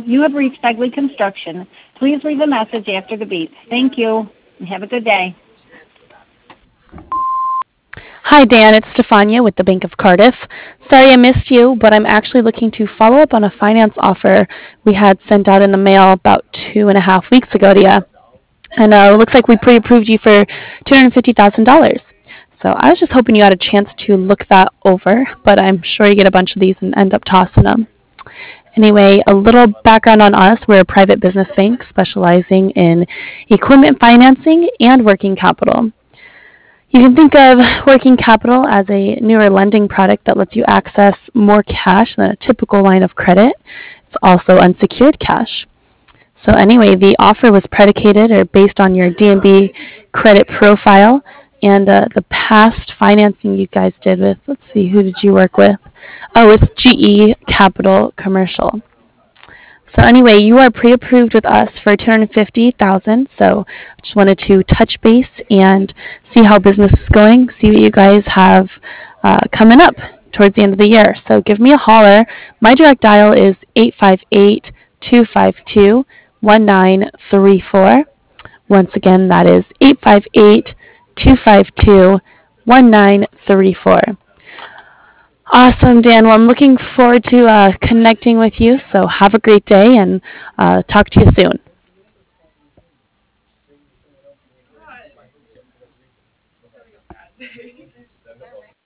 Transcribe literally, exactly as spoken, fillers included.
You have reached Begley Construction. Please leave a message after the beep. Thank you, and have a good day. Hi, Dan. It's Stefania with the Bank of Cardiff. Sorry I missed you, but I'm actually looking to follow up on a finance offer we had sent out in the mail about two and a half weeks ago to you. And uh, it looks like we pre-approved you for two hundred fifty thousand dollars. So I was just hoping you had a chance to look that over, but I'm sure you get a bunch of these and end up tossing them. Anyway, a little background on us. We're a private business bank specializing in equipment financing and working capital. You can think of working capital as a newer lending product that lets you access more cash than a typical line of credit. It's also unsecured cash. So anyway, the offer was predicated or based on your D N B credit profile and uh, the past financing you guys did with, let's see, who did you work with? Oh, it's G E Capital Commercial. So anyway, you are pre-approved with us for two hundred fifty thousand dollars. So I just wanted to touch base and see how business is going, see what you guys have uh, coming up towards the end of the year. So give me a holler. My direct dial is eight five eight, two five two, one nine three four. Once again, that is eight five eight, two five two, one nine three four. Awesome, Dan. Well, I'm looking forward to uh, connecting with you. So have a great day and uh, talk to you soon.